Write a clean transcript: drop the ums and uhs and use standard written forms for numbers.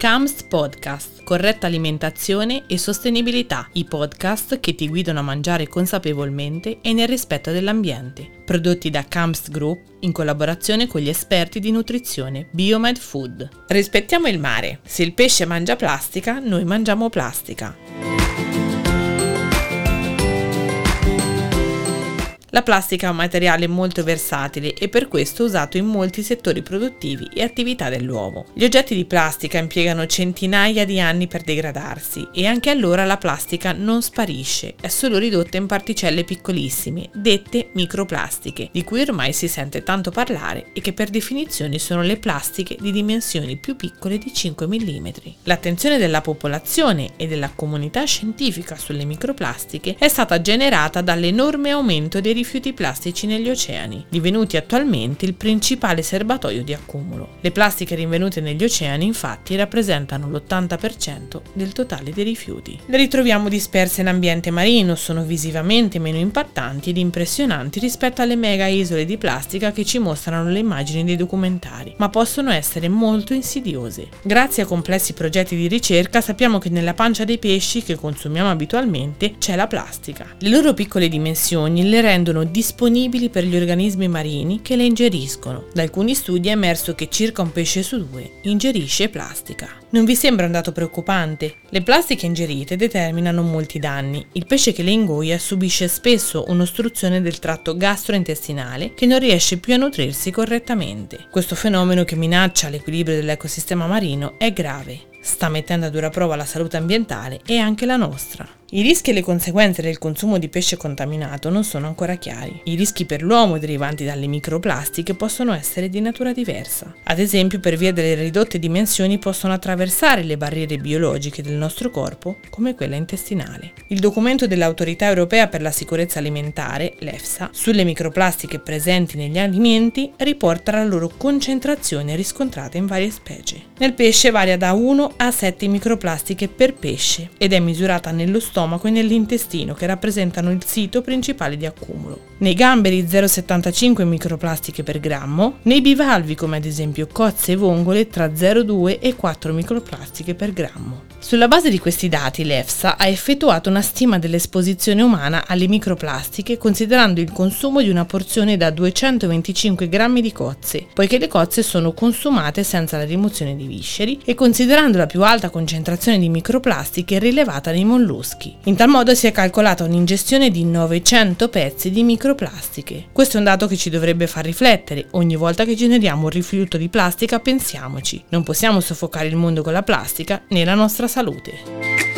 CAMS Podcast, corretta alimentazione e sostenibilità, i podcast che ti guidano a mangiare consapevolmente e nel rispetto dell'ambiente, prodotti da CAMS Group in collaborazione con gli esperti di nutrizione Biomed Food. Rispettiamo il mare, se il pesce mangia plastica, noi mangiamo plastica. La plastica è un materiale molto versatile e per questo usato in molti settori produttivi e attività dell'uomo. Gli oggetti di plastica impiegano centinaia di anni per degradarsi e anche allora la plastica non sparisce, è solo ridotta in particelle piccolissime, dette microplastiche, di cui ormai si sente tanto parlare e che per definizione sono le plastiche di dimensioni più piccole di 5 mm. L'attenzione della popolazione e della comunità scientifica sulle microplastiche è stata generata dall'enorme aumento dei rifiuti plastici negli oceani, divenuti attualmente il principale serbatoio di accumulo. Le plastiche rinvenute negli oceani, infatti, rappresentano l'80% del totale dei rifiuti. Le ritroviamo disperse in ambiente marino, sono visivamente meno impattanti ed impressionanti rispetto alle mega isole di plastica che ci mostrano le immagini dei documentari, ma possono essere molto insidiose. Grazie a complessi progetti di ricerca sappiamo che nella pancia dei pesci che consumiamo abitualmente c'è la plastica. Le loro piccole dimensioni le rendono disponibili per gli organismi marini che le ingeriscono. Da alcuni studi è emerso che circa un pesce su 2 ingerisce plastica. Non vi sembra un dato preoccupante? Le plastiche ingerite determinano molti danni. Il pesce che le ingoia subisce spesso un'ostruzione del tratto gastrointestinale che non riesce più a nutrirsi correttamente. Questo fenomeno, che minaccia l'equilibrio dell'ecosistema marino, è grave. Sta mettendo a dura prova la salute ambientale e anche la nostra. I rischi e le conseguenze del consumo di pesce contaminato non sono ancora chiari. I rischi per l'uomo derivanti dalle microplastiche possono essere di natura diversa. Ad esempio, per via delle ridotte dimensioni possono attraversare le barriere biologiche del nostro corpo, come quella intestinale. Il documento dell'Autorità Europea per la Sicurezza Alimentare, l'EFSA, sulle microplastiche presenti negli alimenti riporta la loro concentrazione riscontrata in varie specie. Nel pesce varia da 1 a 7 microplastiche per pesce ed è misurata nello stomaco e nell'intestino, che rappresentano il sito principale di accumulo. Nei gamberi 0,75 microplastiche per grammo, nei bivalvi come ad esempio cozze e vongole tra 0,2 e 4 microplastiche per grammo. Sulla base di questi dati l'EFSA ha effettuato una stima dell'esposizione umana alle microplastiche considerando il consumo di una porzione da 225 grammi di cozze, poiché le cozze sono consumate senza la rimozione di visceri, e considerando la più alta concentrazione di microplastiche rilevata nei molluschi. In tal modo si è calcolata un'ingestione di 900 pezzi di microplastiche. Questo è un dato che ci dovrebbe far riflettere. Ogni volta che generiamo un rifiuto di plastica pensiamoci: non possiamo soffocare il mondo con la plastica né la nostra salute.